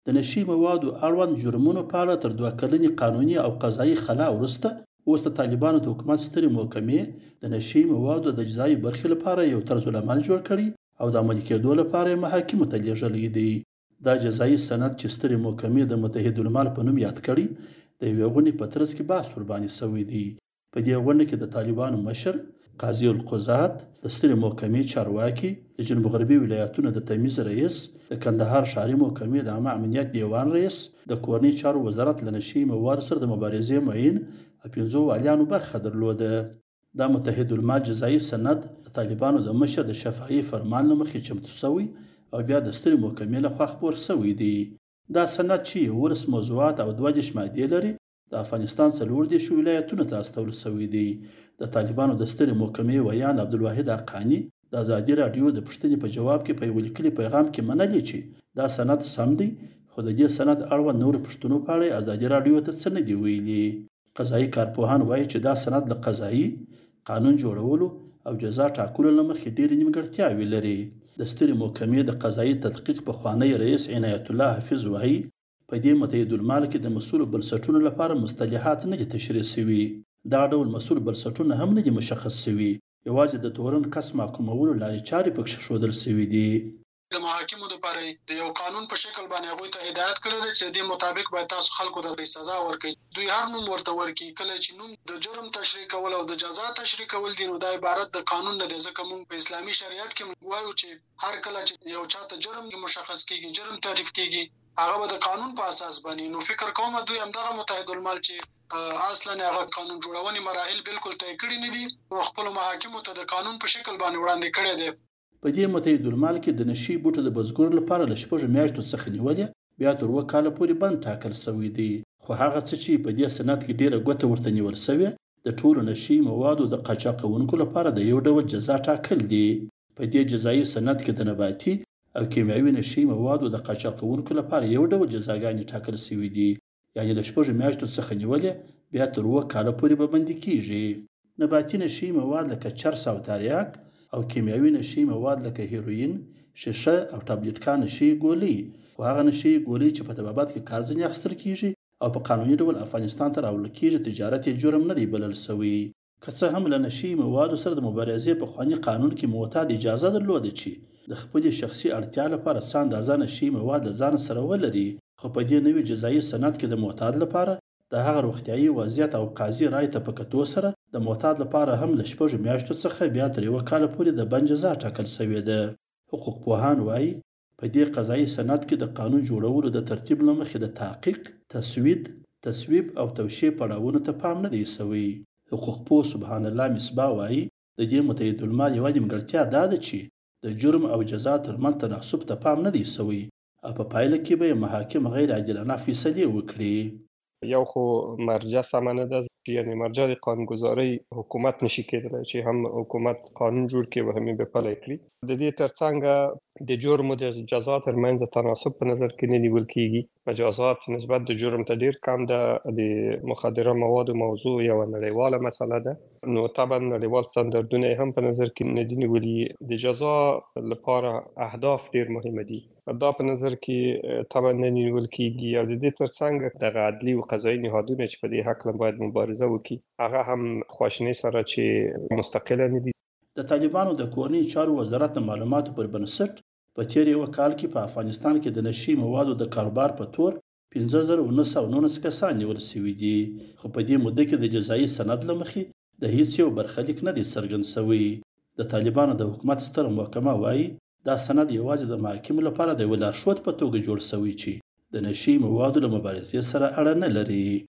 د نشي موادو اړوند جرمونو په اړه تر 2 کلنې قانوني او قضایي خلا وروسته اوس د طالبانو د حکومت سترې محکمې د نشي موادو د جزایي برخې لپاره یو طرز العمل جوړ کړي او د عملي کېدو لپاره یې محاکمو ته لیږلی دی. دا جزایي سند چې سترې محکمې د متحدالمال په نوم یاد کړي د یوې غونډې په ترڅ کې بحث ورباندې شوی دی. په دې غونډه کې د طالبانو مشر قاضي القضات، د سترې محکمې چارواکي، د جنوب غربي ولایتونو د تمیز رئیس، د کندهار ښاري محکمې د عامه امنیت دیوان رئیس، د کورنۍ چارو وزارت له نشي موادو سره د مبارزې معین او 5 والیانو برخه درلوده. دا متحدالمال جزایي سند د طالبانو د مشر د شفاهي فرمان له مخې چمتو شوی او بیا د سترې محکمې لخوا خپور شوی دی. دا سند چې 19 موضوعات او 22 مادې لري د افغانستان 40 ولایتونو ته استول شوی دی. د طالبانو د سترې محکمې ویان عبدالواحد حقانی د ازادي راډیو د پوښتنې په جواب کې په یو لیکلي پیغام کې منلي چې دا سند سم دی، خو د دې سند اړوند نورو پوښتنو په اړه ازادي راډیو ته څه نه دي ویلي. قضایي کارپوهان وایي چې دا سند له قضایي قانون جوړولو او جزا ټاکلو له مخې ډېرې نیمګړتیاوې لري. د سترې محکمې د قضایي تحقیق پخوانی رئیس عنایت الله حفیظ وایي په دې متحدالمال کې د مسؤلو بنسټونو لپاره مصطلحات نه دي تشریح شوي. دا ډول مسؤل بنسټونه هم نه دي مشخص شوي، یوازې د تورن کس محکومولو لارې چارې پکې ښودل شوي دي. د محاکمو لپاره د یو قانون په شکل باندې هغوی ته هدایت کړی دی چې د دې مطابق باید تاسو خلکو ته سزا ورکړئ. دوی هر نوم ورته ورکړي. کله چې نوم د جرم تشریح کول او د جزا تشریح کول دي، نو دا عبارت د قانون نه دی، ځکه موږ په اسلامي شریعت کې وایو چې هر کله چې یو چاته جرم مشخص کیږي، جرم تعریف کیږي، هغه به د قانون په اساس باندې. نو فکر کوم دوی همدغه متحدالمال چې اصلا هغه قانون جوړونې مراحل بالکل طی کړي نه دي او خپل محاکمو ته د قانون په شکل باندې وړاندې کړي دي. په دې متحدالمال کې د نشي بوټو د بزګرو لپاره له 6 میاشتو څخه نیولې بیا تر 2 کاله پورې بند ټاکل شوی دی. خو هغه څه چې په دې سند کې ډیره ګوته ورته نیول شوې د ټولو نشي موادو د قاچاقونکو لپاره د یو ډول جزا ټاکل دي. په دې جزایي سند کې د نباتي او کیمیاوي نشي موادو د قاچاقونکو لپاره یو ډول جزاګانې ټاکل شوې دي، یعنی له 6 میاشتو څخه نیولې بیا تر 2 کاله پورې به بندي کیږي. نباتي نشي مواد لکه چرس او تریاک او کیمیاوي نشي مواد لکه هیروین، شیشه او ټابلیټکان نشي ګولۍ، خو هغه نشي ګولۍ چې په طبابت کې کار ځینې اخیستل کیږي او په قانوني ډول افغانستان ته راوړل کیږي، تجارت یې جرم نه دی بلل شوی. که څه هم له نشي موادو سره د مبارزې په خواني قانون کې معتاد اجازه درلوده چې د خپل شخصي اړتیا لپاره څه اندازه نشي مواد له ځان سره ولري، خو په دې نوي جزایي سند کې د معتاد لپاره د هغه روغتیايي وضعیت او قاضي رای ته په کتو سره د معتاد لپاره هم له 6 میاشتو څخه بیا تر 1 کال پورې د بند جزا ټاکل شوې ده. حقوق پوهان وایي په دې قضایي سند کې د قانون جوړولو د ترتیب له مخې د تحقیق، تصویب او توشیح پړاوونو ته پام نه دی شوی. حقوق پوه سبحان الله مصباح وایي د دې متحدالمال یوه نیمګړتیا دا ده چې د جرم او جزا ترمنځ تناسب ته پام نه دی شوی او په پایله کې به محاکم غیر عادلانه فیصلې وکړي. یو خو مرجع سمه نه ده، یعنی مرجع د قانونګذارۍ حکومت نشي کېدلی چې هم حکومت قانون جوړ کړي او هم یې به پلی کړي. د دې ترڅنګ د جرم او د جزا ترمنځ تناسب په نظر کې نه نیول کېږي. مجازات نسبت د جرم ته ډېر کم ده. د مخدره موادو موضوع یوه نړیواله مسله ده، نو طبعا نړیوال ستاندردونه هم په نظر کې نه دي نیولي. د جزا لپاره اهداف ډېر مهمه دي، دا په نظر کې طبعا نه نیول کېږي. او د دې ترڅنګ دغه عدلي او قضایي نهادونه چې په دې هکله باید مبارزه وکړي، هغه هم خواشینۍ سره چې مستقله نه دي. د طالبانو د کورنۍ چارو وزارت د معلوماتو پر بنسټ په تیر یو کال کې په افغانستان کې د نشي موادو د کاروبار په تور 5919 کسان نیول شوي دي، خو په دې موده کې د جزایي سند له مخې د هیڅ یو برخلیک نه دی څرګند شوی. د طالبانو د حکومت ستره محکمه وایي دا سند یوازې د محاکمو لپاره د یو لارښود په توګه جوړ شوی چې د نشي موادو له مبارزې سره اړه نه لري.